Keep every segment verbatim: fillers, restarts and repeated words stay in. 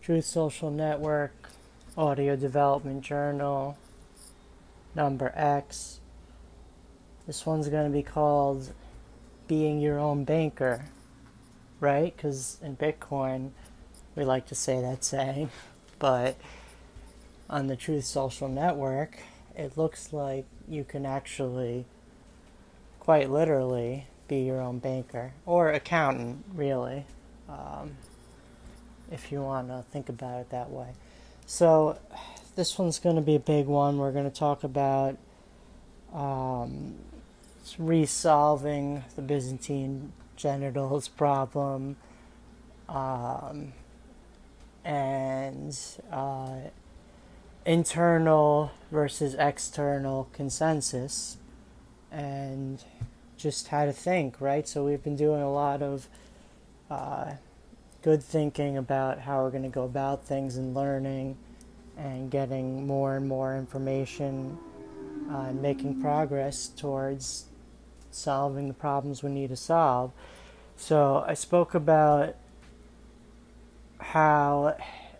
Truth Social Network, Audio Development Journal, number X. This one's going to be called Being Your Own Banker, right? Because in Bitcoin, we like to say that saying, but on the Truth Social Network, it looks like you can actually, quite literally, be your own banker, or accountant, really, um, if you want to think about it that way. So this one's going to be a big one. We're going to talk about um, resolving the Byzantine genitals problem, um, and uh, internal versus external consensus, and just how to think, right? So we've been doing a lot of uh, good thinking about how we're going to go about things and learning and getting more and more information uh, and making progress towards solving the problems we need to solve. So I spoke about how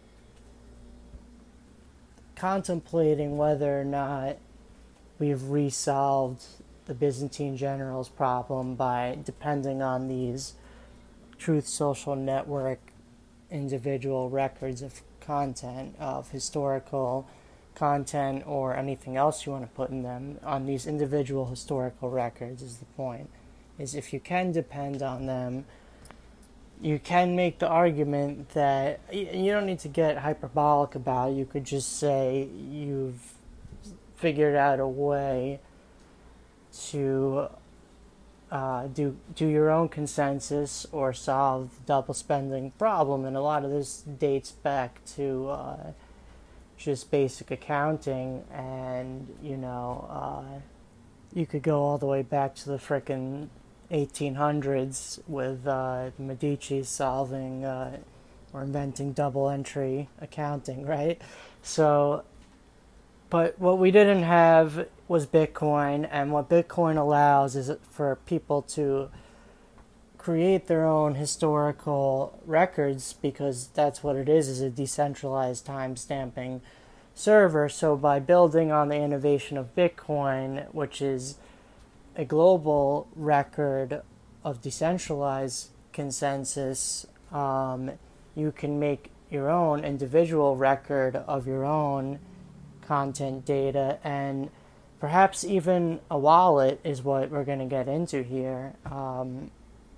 contemplating whether or not we've resolved the Byzantine generals problem by depending on these Truth Social Network individual records of content, of historical content, or anything else you want to put in them, on these individual historical records is the point. Is if you can depend on them, you can make the argument that you don't need to get hyperbolic about it. You could just say you've figured out a way to uh, do do your own consensus or solve the double spending problem. And a lot of this dates back to uh, just basic accounting, and you know uh, you could go all the way back to the frickin' eighteen hundreds with uh, the Medici solving uh, or inventing double entry accounting, right? So, but what we didn't have was Bitcoin, and what Bitcoin allows is for people to create their own historical records, because that's what it is, is a decentralized time-stamping server. So by building on the innovation of Bitcoin, which is a global record of decentralized consensus, um, you can make your own individual record of your own content data, and perhaps even a wallet is what we're going to get into here. Um,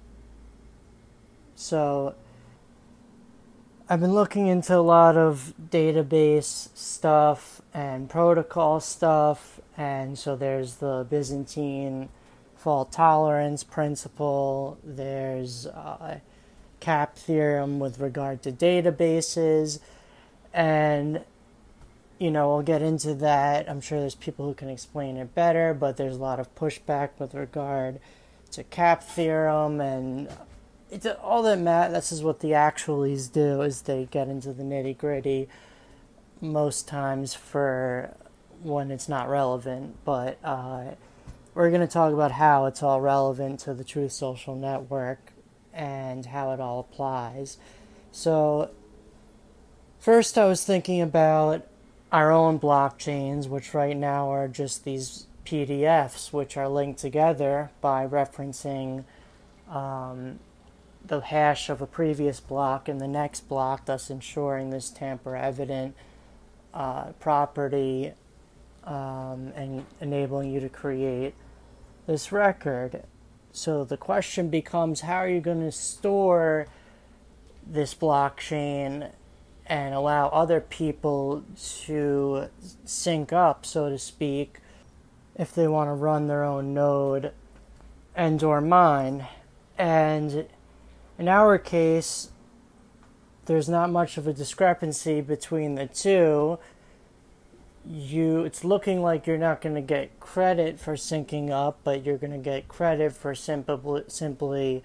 so I've been looking into a lot of database stuff and protocol stuff, and so there's the Byzantine fault tolerance principle, there's uh, CAP theorem with regard to databases, and you know, we'll get into that. I'm sure there's people who can explain it better, but there's a lot of pushback with regard to CAP theorem, and it's all that matters. This is what the actualies do, is they get into the nitty gritty most times for when it's not relevant. But uh, we're going to talk about how it's all relevant to the Truth Social Network and how it all applies. So first I was thinking about our own blockchains, which right now are just these P D Fs, which are linked together by referencing um, the hash of a previous block in the next block, thus ensuring this tamper-evident uh, property um, and enabling you to create this record. So the question becomes, how are you going to store this blockchain and allow other people to sync up, so to speak, if they want to run their own node and or mine? And in our case, there's not much of a discrepancy between the two. You, it's looking like you're not going to get credit for syncing up, but you're going to get credit for simply, simply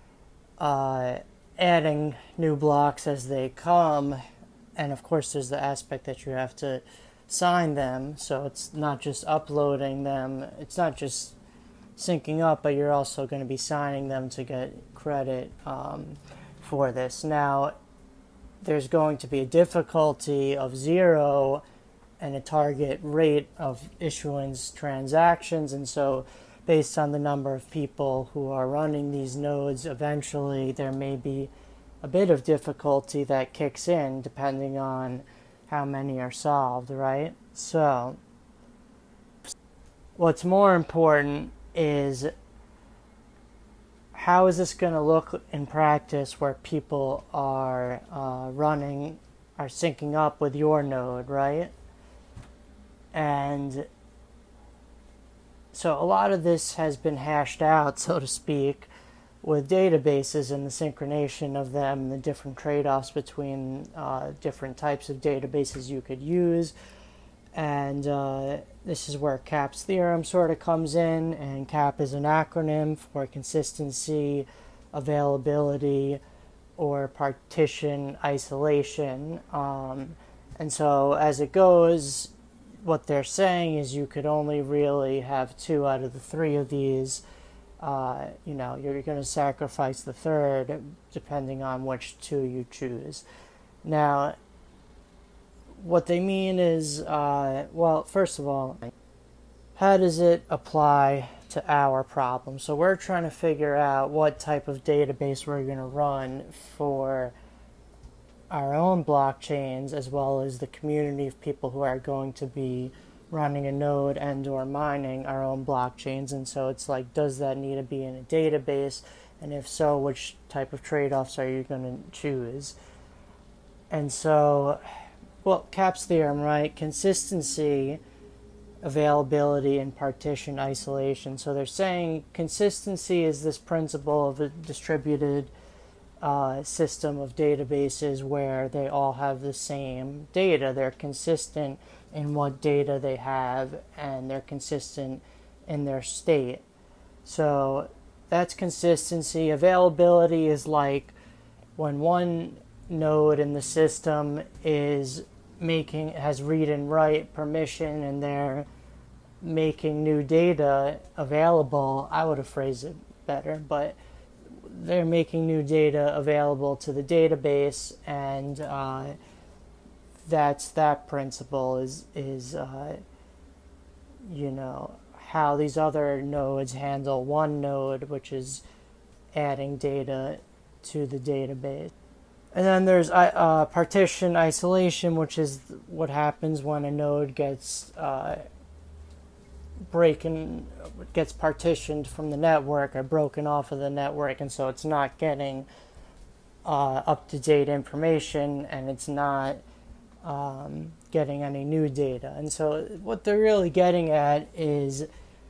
uh, adding new blocks as they come. And of course there's the aspect that you have to sign them, so it's not just uploading them, it's not just syncing up, but you're also going to be signing them to get credit um, for this. Now, there's going to be a difficulty of zero and a target rate of issuance transactions. And so based on the number of people who are running these nodes, eventually there may be a bit of difficulty that kicks in depending on how many are solved, right? So what's more important is, how is this going to look in practice where people are uh, running, are syncing up with your node, right? And so a lot of this has been hashed out, so to speak, with databases and the synchronization of them, the different trade-offs between uh, different types of databases you could use. And uh, this is where CAP's theorem sort of comes in, and CAP is an acronym for consistency, availability, or partition isolation. Um, and so as it goes, what they're saying is you could only really have two out of the three of these. Uh, you know, you're going to sacrifice the third depending on which two you choose. Now, what they mean is, uh, well, first of all, how does it apply to our problem? So we're trying to figure out what type of database we're going to run for our own blockchains, as well as the community of people who are going to be running a node and or mining our own blockchains. And so it's like, does that need to be in a database? And if so, which type of trade-offs are you going to choose? And so, well, CAP's theorem, right? Consistency, availability, and partition isolation. So they're saying consistency is this principle of a distributed uh, system of databases where they all have the same data. They're consistent in what data they have, and they're consistent in their state. So that's consistency. Availability is like when one node in the system is making, has read and write permission, and they're making new data available. I would have phrased it better, but they're making new data available to the database, and uh, that's that principle is is uh, you know, how these other nodes handle one node, which is adding data to the database. And then there's uh, partition isolation, which is what happens when a node gets uh, breaking, gets partitioned from the network or broken off of the network, and so it's not getting uh, up-to-date information, and it's not um, getting any new data. And so what they're really getting at is,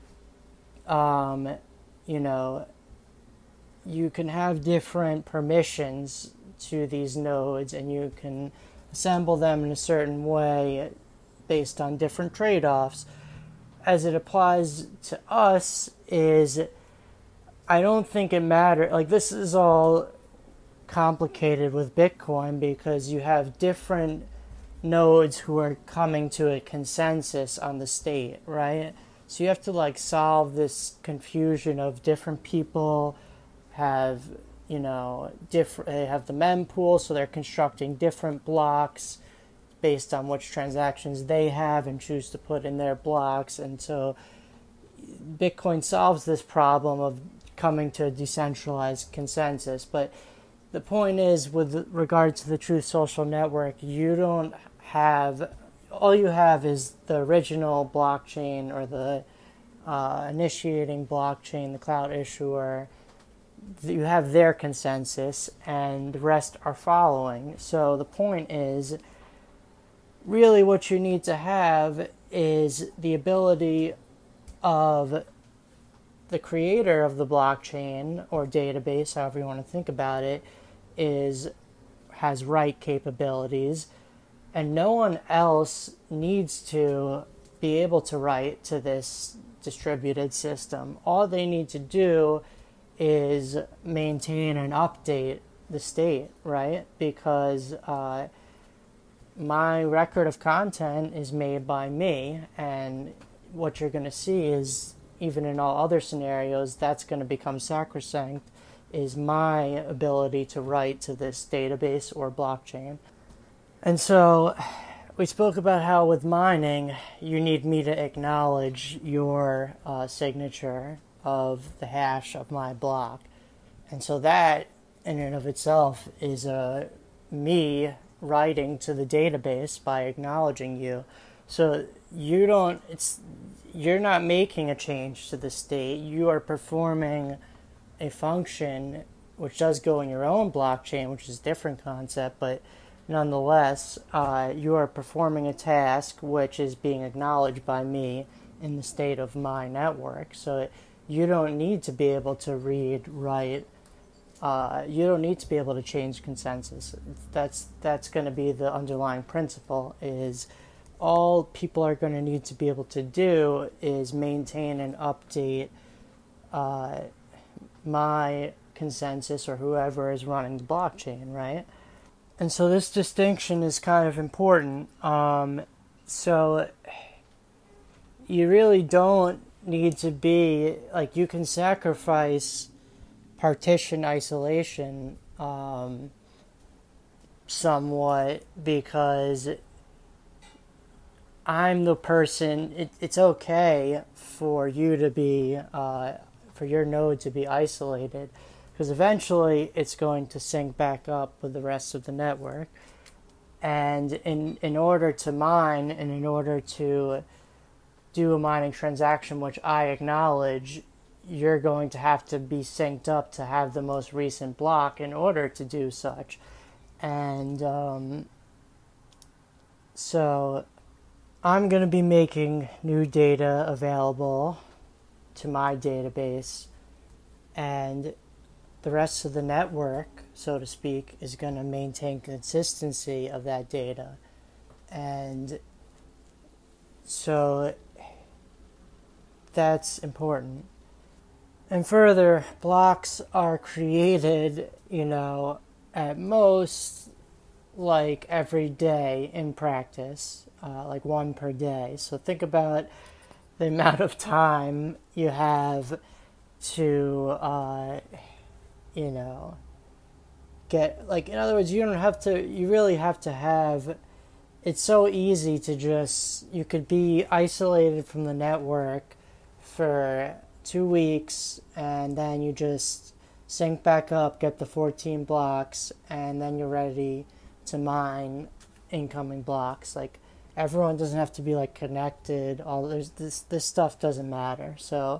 um, you know, you can have different permissions to these nodes, and you can assemble them in a certain way based on different trade-offs. As it applies to us is, I don't think it matters. Like, this is all complicated with Bitcoin because you have different nodes who are coming to a consensus on the state, right? So you have to like solve this confusion of different people have, you know, different, they have the mempool, so they're constructing different blocks based on which transactions they have and choose to put in their blocks. And so Bitcoin solves this problem of coming to a decentralized consensus. But the point is, with regard to the Truth Social Network, you don't have, all you have is the original blockchain or the uh, initiating blockchain, the cloud issuer. You have their consensus, and the rest are following. So the point is, really what you need to have is the ability of the creator of the blockchain or database, however you want to think about it, is has write capabilities, and no one else needs to be able to write to this distributed system. All they need to do is maintain and update the state, right? Because uh, my record of content is made by me, and what you're going to see is, even in all other scenarios, that's going to become sacrosanct is my ability to write to this database or blockchain. And so we spoke about how with mining, you need me to acknowledge your uh, signature of the hash of my block. And so that, in and of itself, is uh, me writing to the database by acknowledging you. So you don't, it's, you're not making a change to the state. You are performing a function which does go in your own blockchain, which is a different concept, but nonetheless, uh, you are performing a task which is being acknowledged by me in the state of my network. So you don't need to be able to read, write, uh, you don't need to be able to change consensus. That's, that's going to be the underlying principle, is all people are going to need to be able to do is maintain and update uh, my consensus or whoever is running the blockchain, right? And so this distinction is kind of important. Um, so you really don't need to be, like, you can sacrifice partition isolation um, somewhat, because I'm the person, it, it's okay for you to be, uh, for your node to be isolated, because eventually it's going to sync back up with the rest of the network. And in, in order to mine, and in order to do a mining transaction, which I acknowledge, you're going to have to be synced up to have the most recent block in order to do such. And um, so I'm going to be making new data available to my database, and the rest of the network, so to speak, is going to maintain consistency of that data. And so that's important. And further, blocks are created, you know, at most like every day in practice, uh, like one per day. So think about the amount of time you have to, uh, you know, get, like, in other words, you don't have to, you really have to have, it's so easy to just, you could be isolated from the network for two weeks, and then you just sync back up, get the fourteen blocks, and then you're ready to mine incoming blocks. Like, everyone doesn't have to be, like, connected. All there's this this stuff doesn't matter. So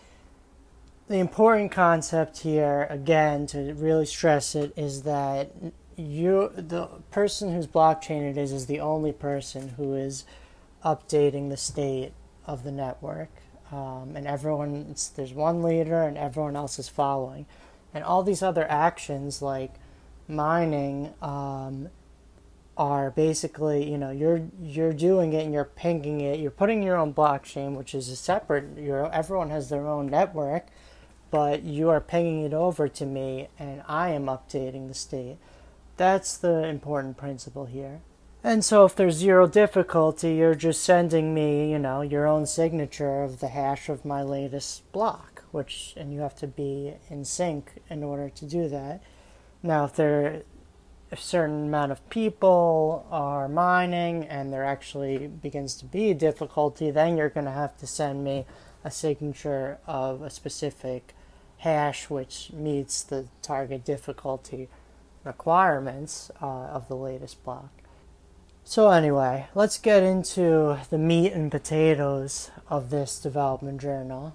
the important concept here, again, to really stress it, is that you, the person whose blockchain it is, is the only person who is updating the state of the network. Um, and everyone, it's, there's one leader and everyone else is following. And all these other actions, like mining, um, are basically, you know, you're you're doing it and you're pinging it. You're putting your own blockchain, which is a separate, you're, everyone has their own network, but you are pinging it over to me and I am updating the state. That's the important principle here. And so if there's zero difficulty, you're just sending me, you know, your own signature of the hash of my latest block, which, and you have to be in sync in order to do that. Now, if there a certain amount of people are mining and there actually begins to be difficulty, then you're going to have to send me a signature of a specific hash which meets the target difficulty requirements uh, of the latest block. So anyway, let's get into the meat and potatoes of this development journal.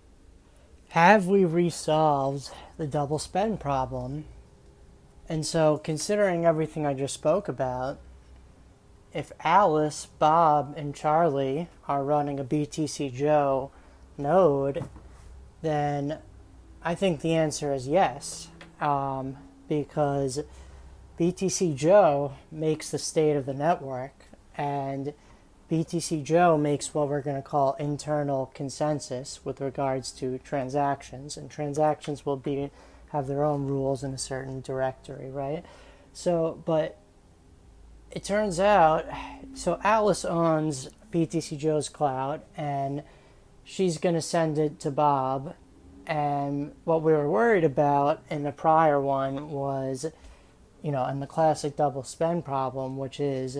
Have we resolved the double spend problem? And so, considering everything I just spoke about, if Alice, Bob, and Charlie are running a B T C Joe node, then I think the answer is yes, um, because B T C Joe makes the state of the network, and B T C Joe makes what we're going to call internal consensus with regards to transactions, and transactions will be have their own rules in a certain directory, right? So, but it turns out, so Alice owns B T C Joe's cloud, and she's going to send it to Bob, And what we were worried about in the prior one was, you know, in the classic double spend problem, which is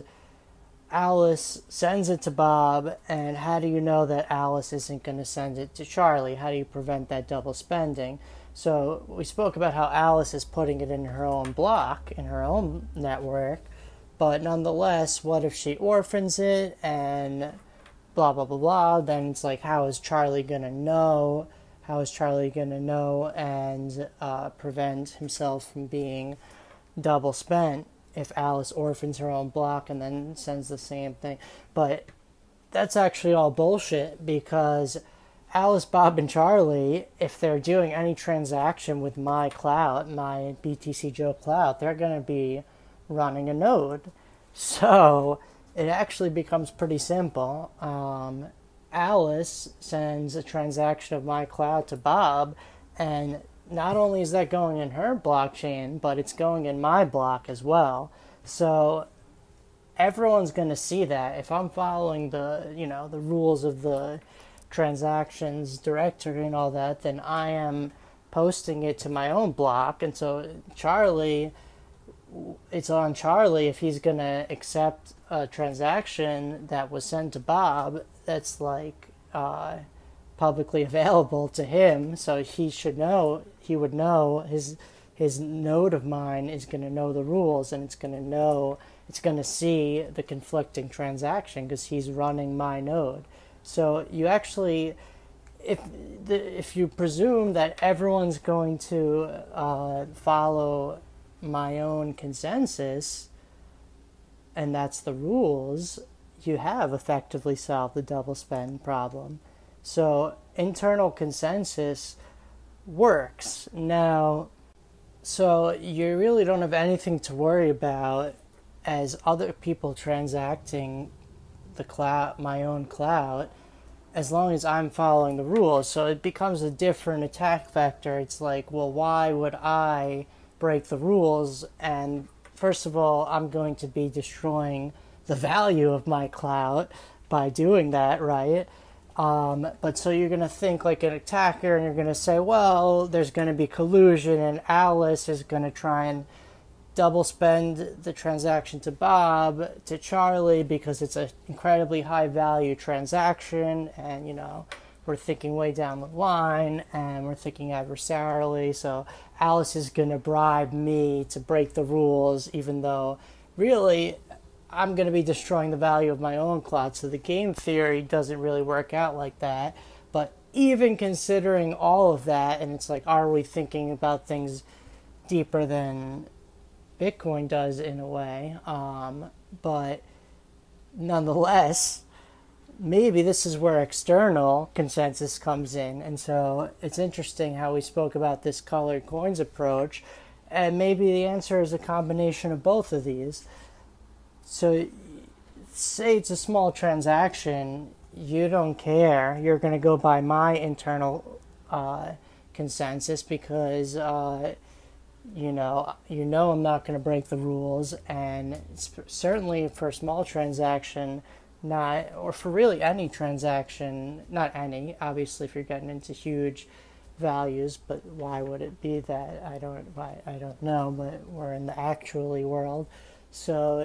Alice sends it to Bob, and how do you know that Alice isn't going to send it to Charlie? How do you prevent that double spending? So we spoke about how Alice is putting it in her own block, in her own network, but nonetheless, what if she orphans it and blah, blah, blah, blah? Then it's like, how is Charlie going to know? How is Charlie going to know and uh, prevent himself from being double spent if Alice orphans her own block and then sends the same thing? But that's actually all bullshit, because Alice, Bob, and Charlie, if they're doing any transaction with my cloud, my B T C Joe cloud, they're going to be running a node. So it actually becomes pretty simple. Um, Alice sends a transaction of my cloud to Bob, and not only is that going in her blockchain, but it's going in my block as well. So everyone's going to see that. If I'm following the, you know, the rules of the transactions directory and all that, then I am posting it to my own block. And so Charlie, it's on Charlie if he's going to accept a transaction that was sent to Bob that's like uh, publicly available to him. So he should know, he would know, his his node of mine is going to know the rules, and it's going to know, it's going to see the conflicting transaction because he's running my node. So you actually, if the, if you presume that everyone's going to uh, follow my own consensus, and that's the rules, you have effectively solved the double spend problem. So internal consensus works. Now, so you really don't have anything to worry about as other people transacting the cloud, my own cloud, as long as I'm following the rules. So it becomes a different attack vector. It's like, well, why would I break the rules? And first of all, I'm going to be destroying the value of my cloud by doing that, right? Um, but so you're going to think like an attacker, and you're going to say, well, there's going to be collusion, and Alice is going to try and double spend the transaction to Bob, to Charlie, because it's an incredibly high value transaction, and, you know, we're thinking way down the line, and we're thinking adversarially, so Alice is going to bribe me to break the rules, even though really I'm going to be destroying the value of my own cloud. So the game theory doesn't really work out like that. But even considering all of that, and it's like, are we thinking about things deeper than Bitcoin does in a way? Um, but nonetheless, maybe this is where external consensus comes in. And so it's interesting how we spoke about this colored coins approach. And maybe the answer is a combination of both of these. So say it's a small transaction, you don't care. You're going to go by my internal uh, consensus because, uh, you know, you know I'm not going to break the rules. And it's certainly for a small transaction, not, or for really any transaction, not any, obviously if you're getting into huge values, but why would it be that? I don't, why, I don't know, but we're in the actually world. So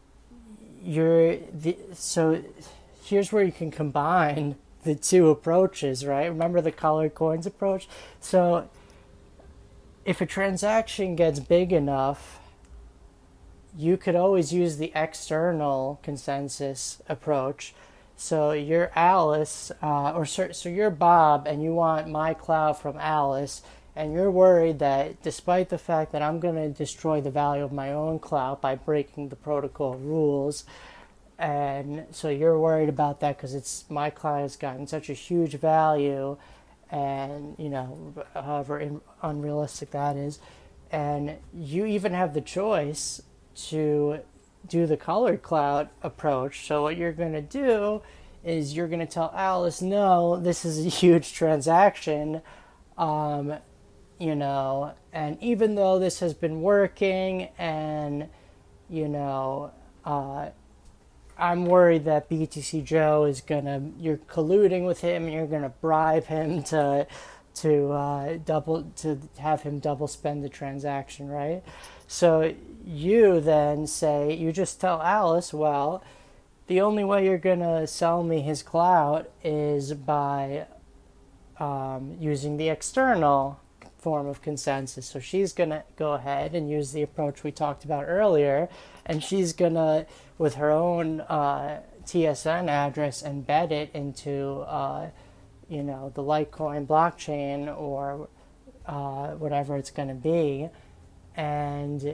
you're the, so here's where you can combine the two approaches, right? Remember the colored coins approach? So if a transaction gets big enough, you could always use the external consensus approach. So you're Alice, uh, or so, so you're Bob, and you want my cloud from Alice, and you're worried that despite the fact that I'm going to destroy the value of my own cloud by breaking the protocol rules, and so you're worried about that because it's my cloud has gotten such a huge value, and, you know, however in, unrealistic that is, and you even have the choice to do the colored cloud approach. So what you're going to do is you're going to tell Alice, no, this is a huge transaction, um, you know, and even though this has been working and, you know, uh, I'm worried that B T C Joe is going to, you're colluding with him and you're going to bribe him to to uh, double to have him double spend the transaction, right? So you then say, you just tell Alice, well, the only way you're gonna sell me his clout is by um, using the external form of consensus. So she's gonna go ahead and use the approach we talked about earlier, and she's gonna, with her own uh, T S N address, embed it into uh, you know, the Litecoin blockchain or uh, whatever it's going to be. And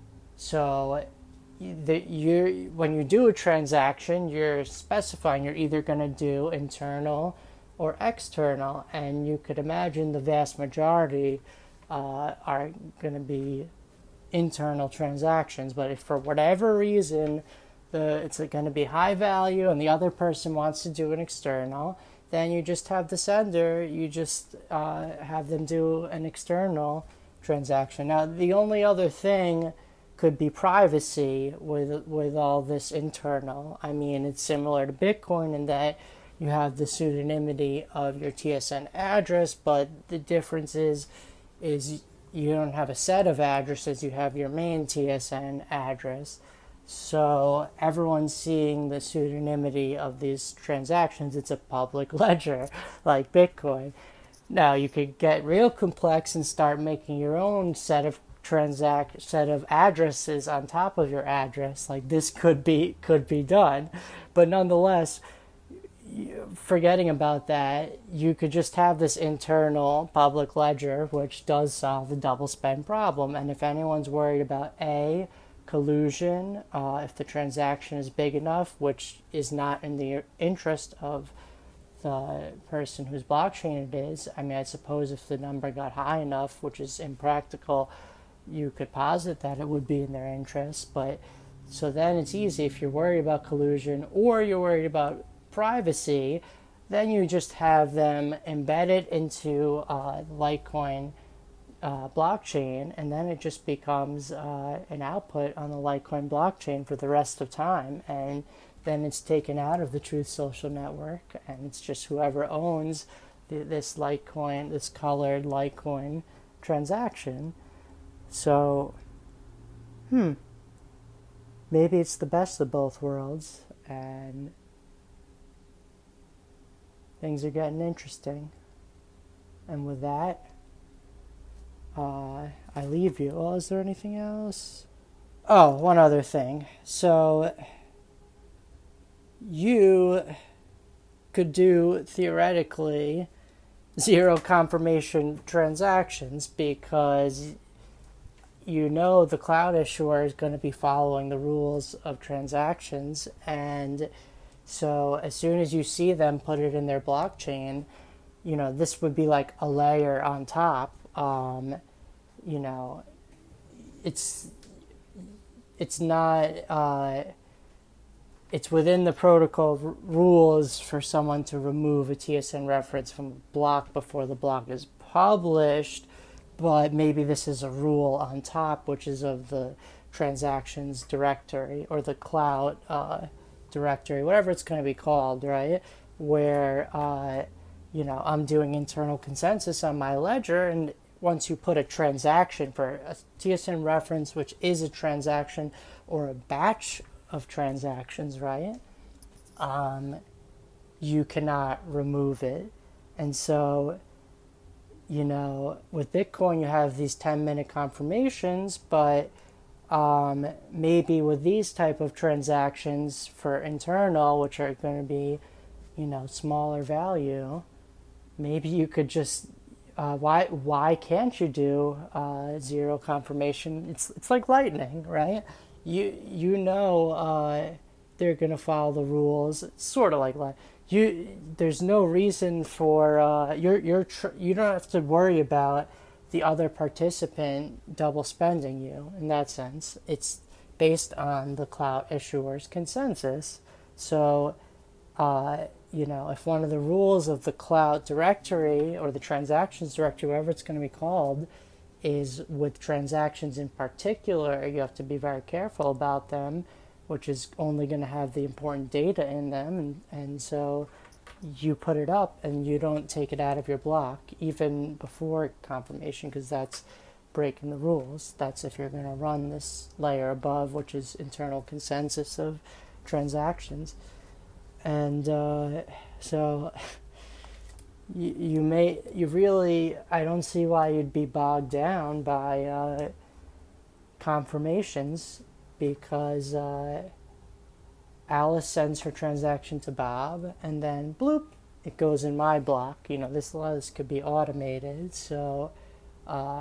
so the, you when you do a transaction, you're specifying you're either going to do internal or external. And you could imagine the vast majority uh, are going to be internal transactions. But if for whatever reason the it's going to be high value and the other person wants to do an external, then you just have the sender, you just uh, have them do an external transaction. Now, the only other thing could be privacy with with all this internal. I mean, it's similar to Bitcoin in that you have the pseudonymity of your T S N address, but the difference is, is you don't have a set of addresses, you have your main T S N address. So everyone's seeing the pseudonymity of these transactions. It's a public ledger like Bitcoin. Now you could get real complex and start making your own set of transact set of addresses on top of your address. Like this could be could be done, but nonetheless, forgetting about that, you could just have this internal public ledger, which does solve the double spend problem. And if anyone's worried about a collusion, uh, if the transaction is big enough, which is not in the interest of the person whose blockchain it is. I mean, I suppose if the number got high enough, which is impractical, you could posit that it would be in their interest. But so then it's easy. If you're worried about collusion or you're worried about privacy, then you just have them embedded into uh, Litecoin Uh, blockchain, and then it just becomes uh, an output on the Litecoin blockchain for the rest of time, and then it's taken out of the Truth Social network, and it's just whoever owns the, this Litecoin, this colored Litecoin transaction. So, hmm, maybe it's the best of both worlds, and things are getting interesting. And with that, Uh, I leave you. Oh, is there anything else? Oh, one other thing. So, you could do, theoretically, zero confirmation transactions because you know the cloud issuer is going to be following the rules of transactions. And so, as soon as you see them put it in their blockchain, you know, this would be like a layer on top. Um, you know, it's it's not uh, it's within the protocol r- rules for someone to remove a T S N reference from a block before the block is published, but maybe this is a rule on top, which is of the transactions directory or the cloud uh, directory, whatever it's going to be called, right? Where uh, you know, I'm doing internal consensus on my ledger, and once you put a transaction for a T S N reference, which is a transaction or a batch of transactions, right? Um, you cannot remove it. And so, you know, with Bitcoin, you have these ten minute confirmations, but um, maybe with these type of transactions for internal, which are going to be, you know, smaller value, maybe you could just Uh, why why can't you do uh, zero confirmation? It's it's like lightning, right? You you know uh, they're gonna follow the rules. It's sort of like you. There's no reason for uh, you're you're tr- you don't have to worry about the other participant double spending you. In that sense, it's based on the cloud issuer's consensus. So. Uh, you know, if one of the rules of the cloud directory or the transactions directory, whatever it's going to be called, is with transactions in particular, you have to be very careful about them, which is only going to have the important data in them. And, and so you put it up and you don't take it out of your block even before confirmation, because that's breaking the rules. That's if you're going to run this layer above, which is internal consensus of transactions. And uh, so you, you may, you really, I don't see why you'd be bogged down by uh, confirmations, because uh, Alice sends her transaction to Bob, and then bloop, it goes in my block. You know, this, a lot of this could be automated, so uh,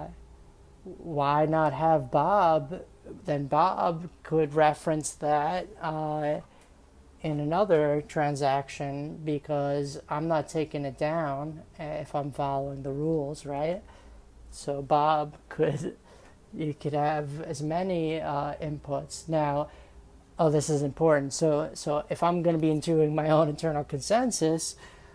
why not have Bob? Then Bob could reference that uh, in another transaction, because I'm not taking it down if I'm following the rules, right? So Bob could, you could have as many uh, inputs. Now, oh, this is important. So, so if I'm going to be doing my own internal consensus,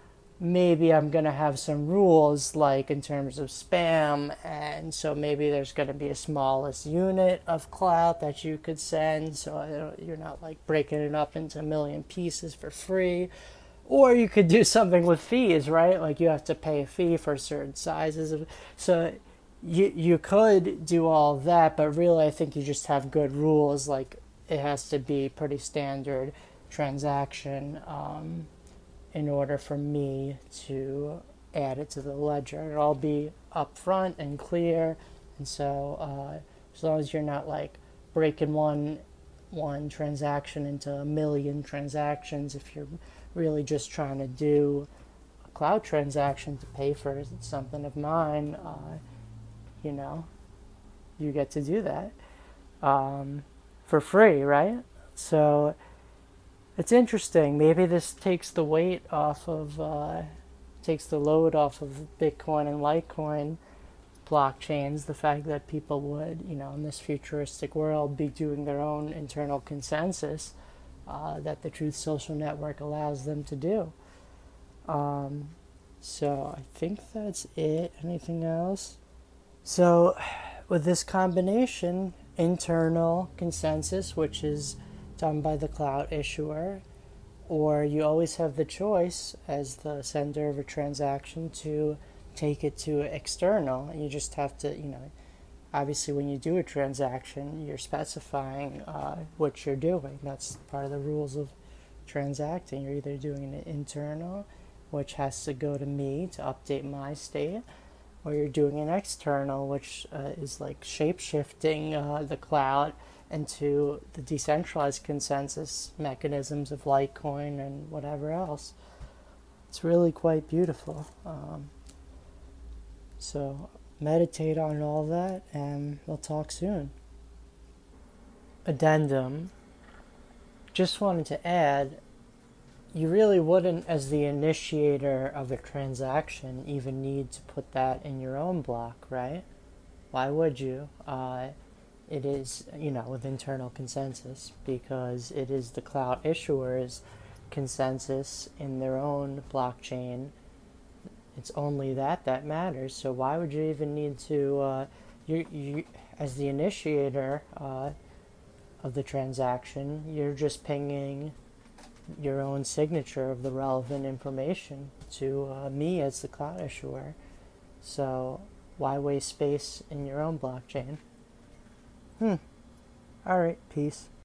maybe I'm going to have some rules, like in terms of spam, and so maybe there's going to be a smallest unit of clout that you could send, so you're not like breaking it up into a million pieces for free. Or you could do something with fees, right? Like you have to pay a fee for certain sizes of, so you you could do all of that, but really I think you just have good rules, like it has to be pretty standard transaction um, in order for me to add it to the ledger. It'll all be upfront and clear, and so uh, as long as you're not like breaking one one transaction into a million transactions, if you're really just trying to do a cloud transaction to pay for something of mine, uh, you know, you get to do that. Um, for free, right? So it's interesting. Maybe this takes the weight off of, uh, takes the load off of Bitcoin and Litecoin blockchains, the fact that people would, you know, in this futuristic world, be doing their own internal consensus uh, that the Truth Social Network allows them to do. Um, so I think that's it. Anything else? So with this combination, internal consensus, which is done by the cloud issuer, or you always have the choice as the sender of a transaction to take it to external. You just have to, you know, obviously when you do a transaction, you're specifying uh, what you're doing. That's part of the rules of transacting. You're either doing an internal, which has to go to me to update my state, or you're doing an external, which uh, is like shape-shifting uh, the cloud into the decentralized consensus mechanisms of Litecoin and whatever else. It's really quite beautiful. Um, so meditate on all that, and we'll talk soon. Addendum. Just wanted to add, you really wouldn't, as the initiator of a transaction, even need to put that in your own block, right? Why would you? Uh, it is, you know, with internal consensus, because it is the cloud issuer's consensus in their own blockchain. It's only that that matters. So why would you even need to, uh, you, you, as the initiator uh, of the transaction, you're just pinging your own signature of the relevant information to uh, me as the cloud issuer. So why waste space in your own blockchain? Hmm. All right. Peace.